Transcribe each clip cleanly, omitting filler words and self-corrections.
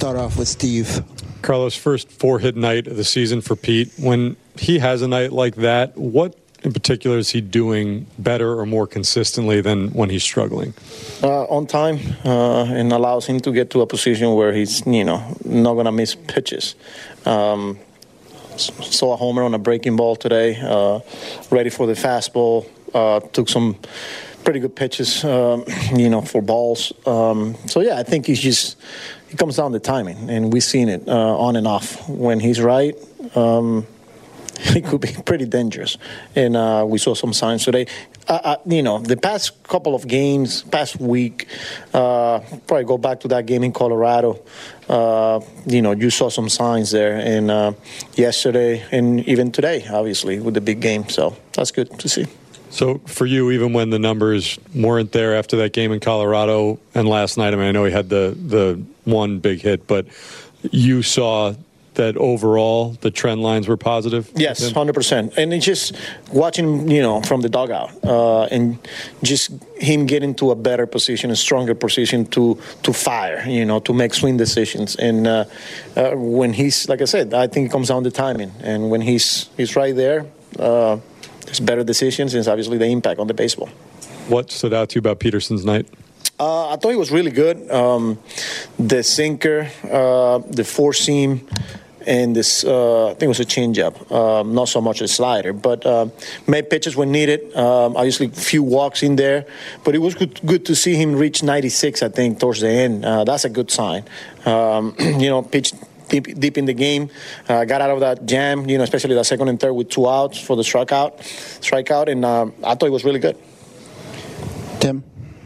Start off with Steve. Carlos, first 4-hit night of the season for Pete. When he has a night like that, what in particular is he doing better or more consistently than when he's struggling? On time, and allows him to get to a position where he's, not going to miss pitches. Saw a homer on a breaking ball today, ready for the fastball, took some pretty good pitches, for balls. I think it comes down to timing, and we've seen it on and off. When he's right, he could be pretty dangerous, and we saw some signs today. The past couple of games, past week, probably go back to that game in Colorado. You saw some signs there, and yesterday and even today, obviously, with the big game. So that's good to see. So for you, even when the numbers weren't there after that game in Colorado and last night, I know he had the one big hit, but you saw that overall the trend lines were positive? Yes, 100%. And it's just watching, from the dugout and just him get into a better position, a stronger position to fire, to make swing decisions. And when he's, like I said, I think it comes down to timing. And when he's right there, there's better decisions, and it's obviously the impact on the baseball. What stood out to you about Peterson's night? I thought he was really good. The sinker, the four seam, and this, I think it was a changeup, not so much a slider, but made pitches when needed. Obviously, few walks in there, but it was good to see him reach 96, I think, towards the end. That's a good sign. Pitched deep in the game, got out of that jam, especially the second and third with 2 outs for the strikeout, and I thought it was really good. Tim?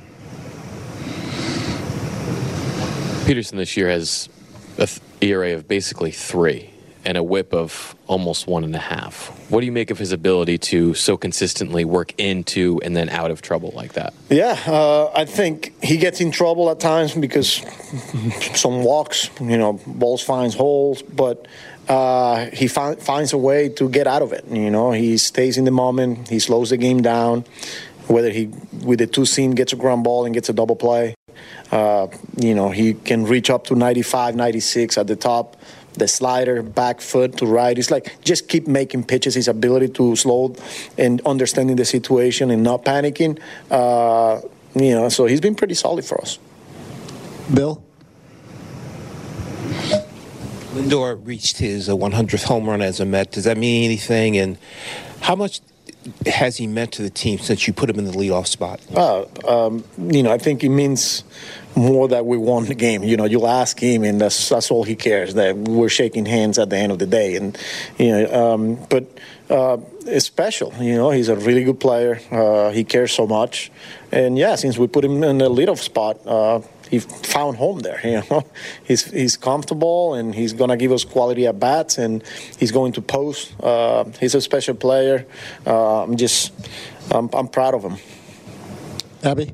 Peterson this year has an ERA of basically 3 and a whip of almost 1.5. What do you make of his ability to so consistently work into and then out of trouble like that? Yeah, I think he gets in trouble at times because some walks, balls finds holes, but he finds a way to get out of it. He stays in the moment, he slows the game down, whether he, with the 2-seam, gets a ground ball and gets a double play. He can reach up to 95, 96 at the top. The slider, back foot to right. It's like just keep making pitches. His ability to slow and understanding the situation and not panicking. So he's been pretty solid for us. Bill? Lindor reached his 100th home run as a Met. Does that mean anything? And how much has he meant to the team since you put him in the leadoff spot? I think it means more that we won the game. You'll ask him, and that's all he cares, that we're shaking hands at the end of the day. And, but it's special. He's a really good player. He cares so much. And, since we put him in the leadoff spot, he found home there. He's comfortable, and he's going to give us quality at bats, and he's going to post. He's a special player. I'm proud of him. Abby?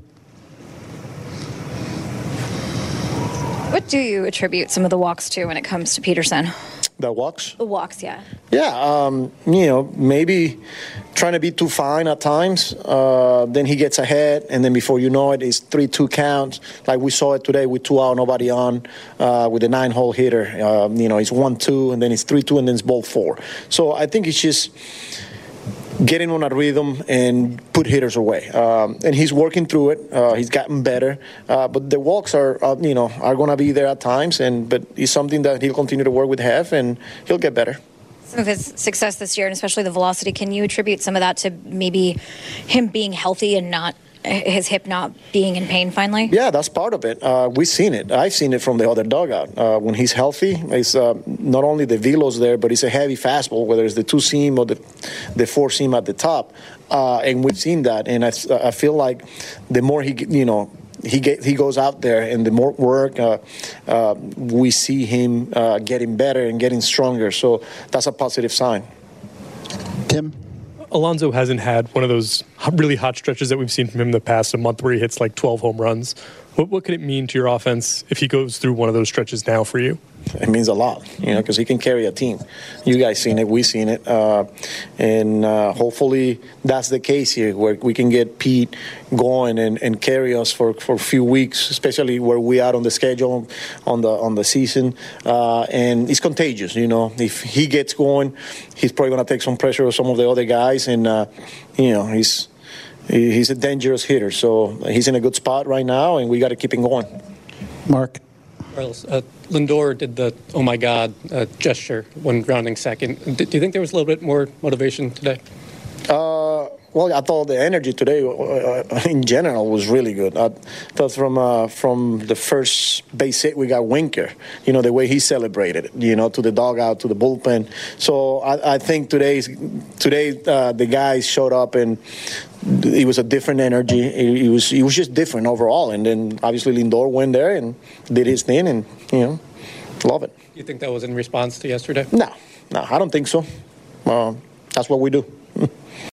What do you attribute some of the walks to when it comes to Peterson? The walks? The walks, yeah. Yeah, maybe trying to be too fine at times. Then he gets ahead, and then before you know it, it's 3-2 count. Like we saw it today with 2 out, nobody on, with a 9-hole hitter. It's 1-2, and then it's 3-2, and then it's ball 4. So I think it's just getting on a rhythm and put hitters away. And he's working through it. He's gotten better. But the walks are going to be there at times. But it's something that he'll continue to work with Hef, and he'll get better. Some of his success this year, and especially the velocity, can you attribute some of that to maybe him being healthy and not his hip not being in pain finally? Yeah, that's part of it. We've seen it. I've seen it from the other dugout. When he's healthy, it's not only the velo's there, but it's a heavy fastball, whether it's the 2-seam or the 4-seam at the top. And we've seen that. And I feel like the more he goes out there and the more work, we see him getting better and getting stronger. So that's a positive sign. Tim? Alonso hasn't had one of those really hot stretches that we've seen from him in the past, a month where he hits like 12 home runs. What could it mean to your offense if he goes through one of those stretches now for you? It means a lot, because he can carry a team. You guys seen it, we seen it, and hopefully that's the case here, where we can get Pete going and carry us for a few weeks, especially where we are on the schedule on the season. And it's contagious, If he gets going, he's probably going to take some pressure off some of the other guys, and he's a dangerous hitter. So he's in a good spot right now, and we got to keep him going. Mark. Carlos, Lindor did the "oh my God" gesture when grounding second. Do you think there was a little bit more motivation today? Well, I thought the energy today, in general, was really good. I thought from the first base hit we got Winker, the way he celebrated, to the dugout, to the bullpen. So I think today the guys showed up and it was a different energy. It was just different overall. And then obviously Lindor went there and did his thing, and love it. You think that was in response to yesterday? No, I don't think so. That's what we do.